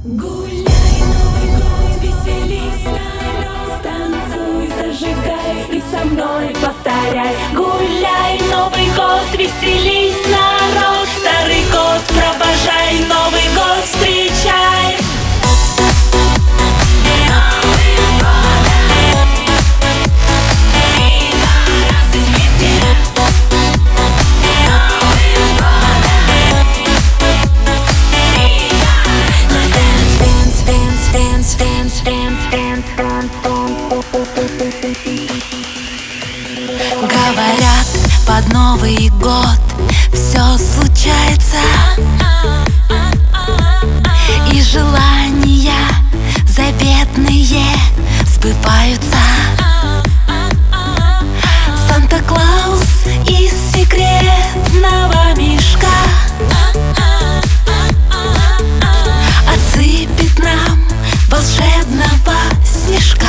Гуляй, Новый год, веселись, народ, танцуй, зажигай и со мной повторяй. Гуляй, Новый год, веселись, народ, старый год провожай, Новый год встречай. Говорят, под Новый год все случается, и желания заветные сбываются. Санта-Клаус из секретного мешка отсыпет нам волшебного снежка.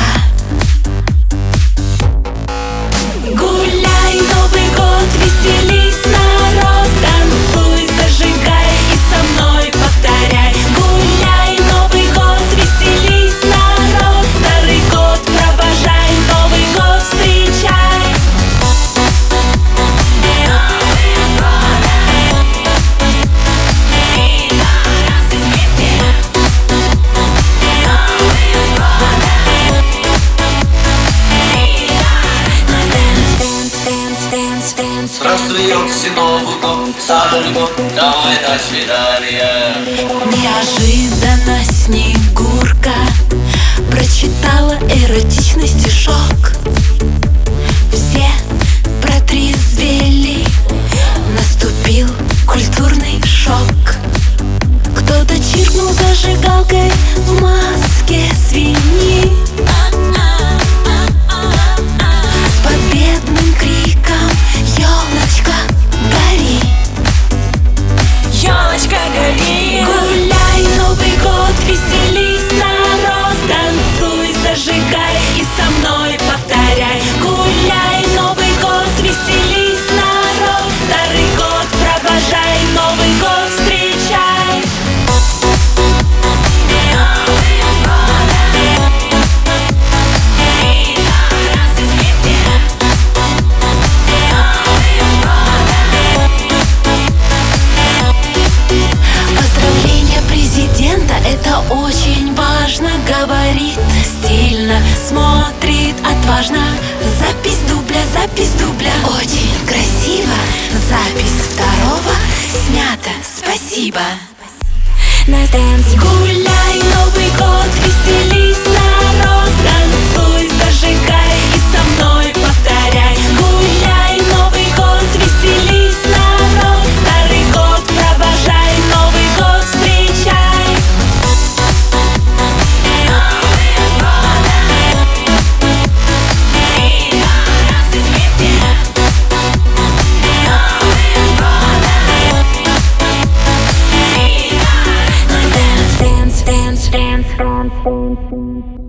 Гуляй, Новый год, веселись, народ, танцуй, зажигай и со мной повторяй. Гуляй, Новый год, веселись, народ, старый год провожай, Новый год встречай. Здравствуй, Новый год, старый год, давай до свидания. Неожиданно Снегурка прочитала эротичный стишок. Все протрезвели, наступил культурный шок. Кто-то чиркнул зажигалкой в маске свиньи с победным криком: «Ёлочка, гори! Ёлочка, гори! Гуляй, Новый год, веселись, народ, танцуй, зажигай и со мной повторяй. Гуляй, Новый год, веселись, народ, старый год провожай, Новый год встречай. Поздравление президента — это очень важно. Говорит стильно, смотрит отважно. Запись дубля, очень красиво. Запись второго снята, спасибо. Гуляй, Новый год, веселись, народ, танцуй, зажигай и со мной повторяй. Гуляй, Новый год, веселись, народ, старый год провожай, Новый год встречай. Dance.